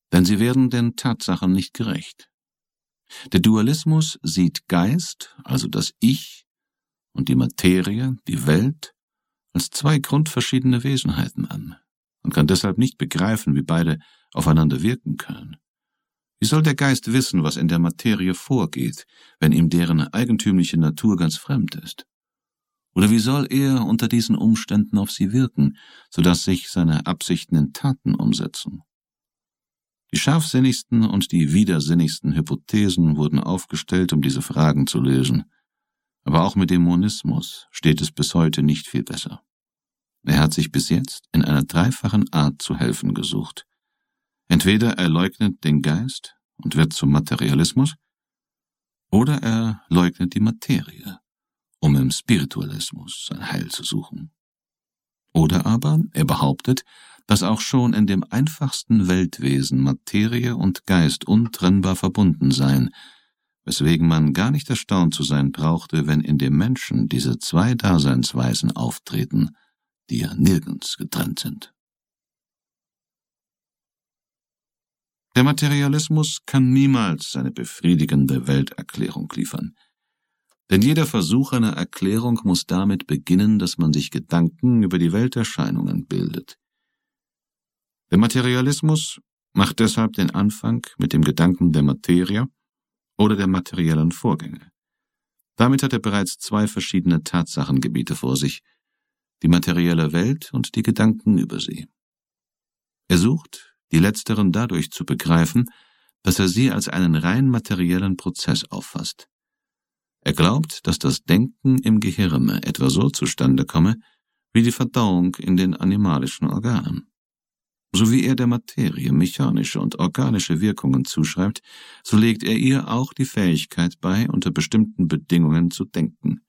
denn sie werden den Tatsachen nicht gerecht. Der Dualismus sieht Geist, also das Ich, und die Materie, die Welt, als zwei grundverschiedene Wesenheiten an und kann deshalb nicht begreifen, wie beide aufeinander wirken können. Wie soll der Geist wissen, was in der Materie vorgeht, wenn ihm deren eigentümliche Natur ganz fremd ist? Oder wie soll er unter diesen Umständen auf sie wirken, sodass sich seine Absichten in Taten umsetzen? Die scharfsinnigsten und die widersinnigsten Hypothesen wurden aufgestellt, um diese Fragen zu lösen. Aber auch mit dem Monismus steht es bis heute nicht viel besser. Er hat sich bis jetzt in einer dreifachen Art zu helfen gesucht. Entweder er leugnet den Geist und wird zum Materialismus, oder er leugnet die Materie, um im Spiritualismus sein Heil zu suchen. Oder aber er behauptet, dass auch schon in dem einfachsten Weltwesen Materie und Geist untrennbar verbunden seien, weswegen man gar nicht erstaunt zu sein brauchte, wenn in dem Menschen diese zwei Daseinsweisen auftreten, die ja nirgends getrennt sind. Der Materialismus kann niemals eine befriedigende Welterklärung liefern. Denn jeder Versuch einer Erklärung muss damit beginnen, dass man sich Gedanken über die Welterscheinungen bildet. Der Materialismus macht deshalb den Anfang mit dem Gedanken der Materie oder der materiellen Vorgänge. Damit hat er bereits zwei verschiedene Tatsachengebiete vor sich, die materielle Welt und die Gedanken über sie. Er sucht, die letzteren dadurch zu begreifen, dass er sie als einen rein materiellen Prozess auffasst. Er glaubt, dass das Denken im Gehirne etwa so zustande komme, wie die Verdauung in den animalischen Organen. So wie er der Materie mechanische und organische Wirkungen zuschreibt, so legt er ihr auch die Fähigkeit bei, unter bestimmten Bedingungen zu denken.